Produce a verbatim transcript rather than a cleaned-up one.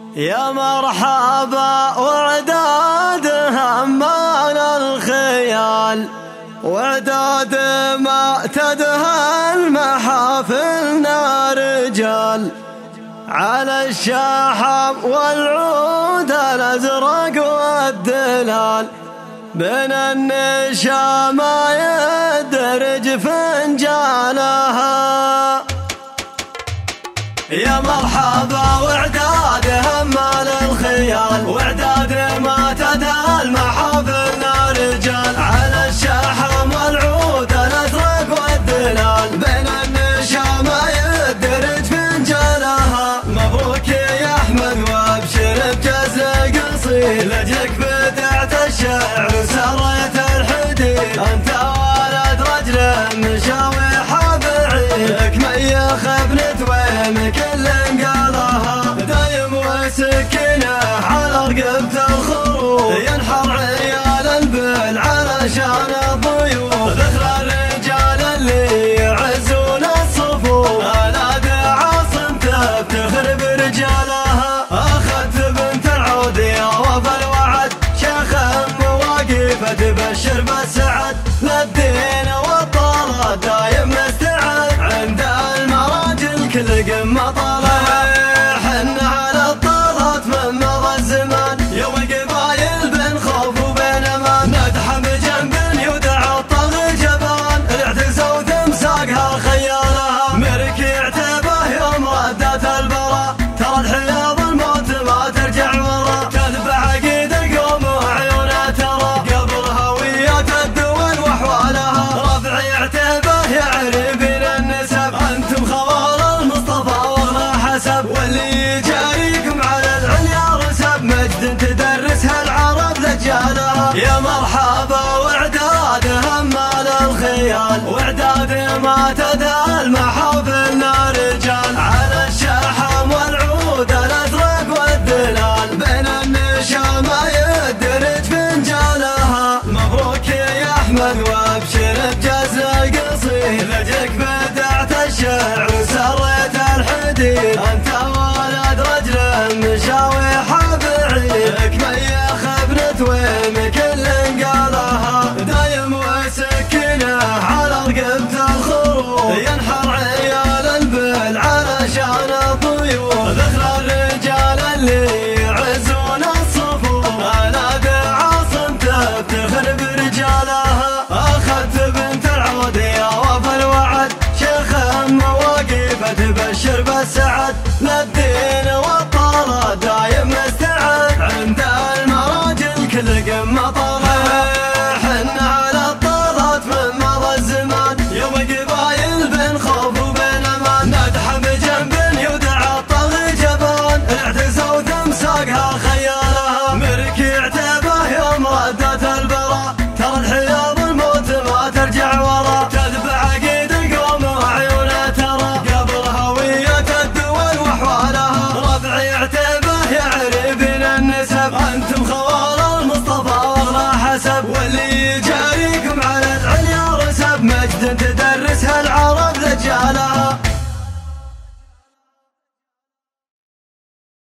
يا مرحبا وعداد همال الخيال، وعداد ما تدهل محافلنا رجال، على الشحم والعود الازرق والدلال، بين النشا ما يدرج فنجالها. يا مرحبا وعداد همال الخيال، وعداد ما تدهل محافلنا رجال، على الشحم والعود الازرق والدلال، بين النشا ما يدرج فنجالها. مبروك يا احمد وابشر بجزء قصير، لجلك بدعت الشعر وسريت الحديد، انت ولد رجل مشاوي حبعيد، لك ميخ ابنة وين كل انقالها، دايم وسكينه على رقبة الخروف، ينحر عيال البل علشان الضيوف، ذكر الرجال اللي يعزون الصفوف، الا عاصم تفتخر برجالها.